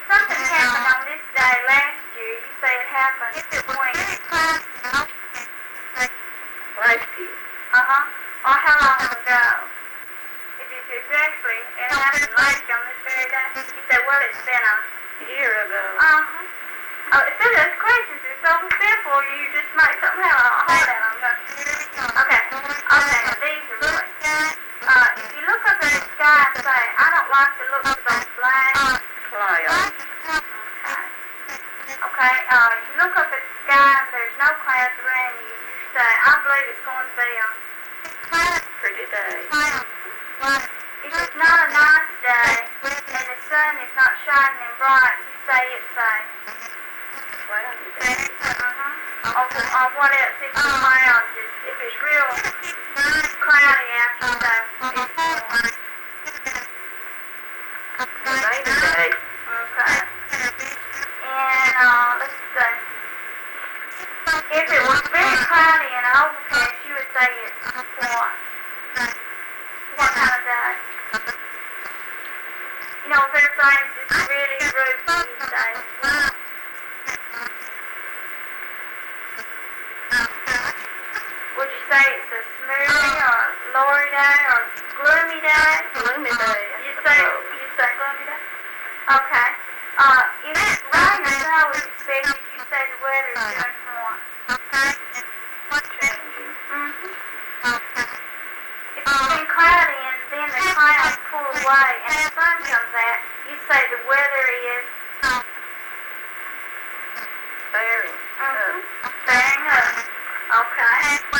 something happened on this day last year. You say it happened when? Last year. Or how long ago? It is exactly, it happened last year on this very day. You say, well, it's been a year ago. Oh, so those questions are so simple, you just might somehow hold that on. Okay, now these are really. If you look up at the sky and say, I don't like the look of those black clouds. Okay, you look up at the sky and there's no clouds around you. You say, I believe it's going to be a pretty day. If it's not a nice day and the sun is not shining and bright, you say it's a cloudy day. Or what else? If the clouds if it's real cloudy out, you say it's a rainy day. Okay. And let's see. If it was very cloudy and overcast, you would say it's what? What kind of day? You know, if everything's just really rooty, you say what? Would you say it's a smoothie or lowery day or gloomy day? Gloomy day. You say gloomy day? Okay. If rain or snow is expected, you say the weather is doing what? Changing. If it's been cloudy and then the clouds pull away and the sun comes out, you say the weather is bearing up. Bearing up. Okay.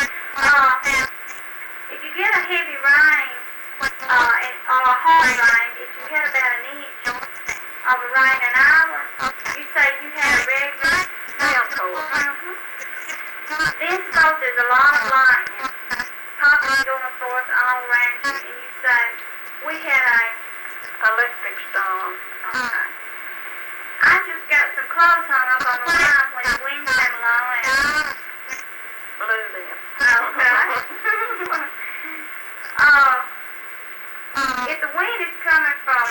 If you get a heavy rain or a hard rain, if you get about an inch of a rain an hour, you say you had a regular downpour. Then suppose there's a lot of lightning popping going forth all around you, and you say, we had a electric storm. Okay. I just got some clothes hung up on the line when the wind came along and blew them. okay. If the wind is coming from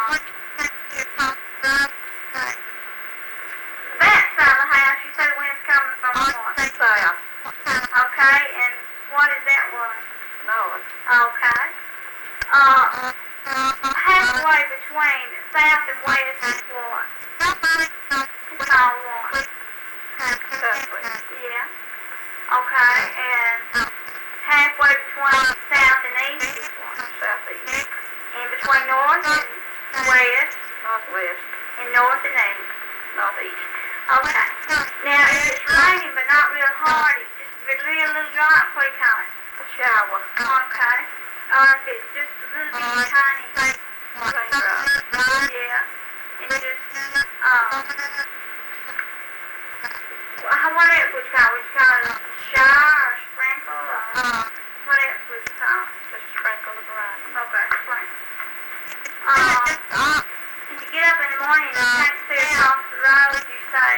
that side of the house, you say the wind's coming from what? South. Okay, and what is that one? North. Okay. Halfway between south and west is what? It's called what? Southwest. Yeah. Okay, and halfway between south and east is what? Southeast. And between north and west Northwest. and north and east. Northeast. Okay. Now, if it's raining but not real hard, it's just a little drop, what do you call it? A shower. Okay. Or if it's just a little bitty tiny, Raindrop. yeah. It's just, what else would you call it? Would you call it a shower or sprinkle or what else would you call it? Just sprinkle of rain. Okay, sprinkle. If you get up in the morning and you can't see across the road, you say,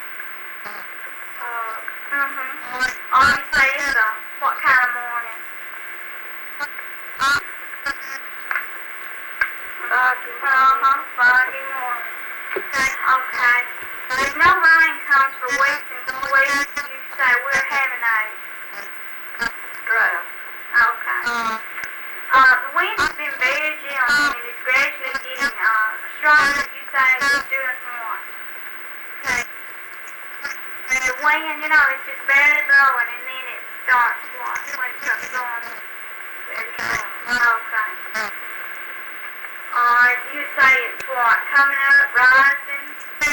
or you say it's a, what kind of morning? Foggy. Foggy morning. Okay. If no rain comes for weeks and weeks, you say we're having a drought. Okay. The wind has been very gentle and it's gradually getting stronger. You say it's doing more. The wind, you know, it's just barely blowing and then it starts what? When it starts blowing. Very strong. Okay. You say it's what? Coming up, rising?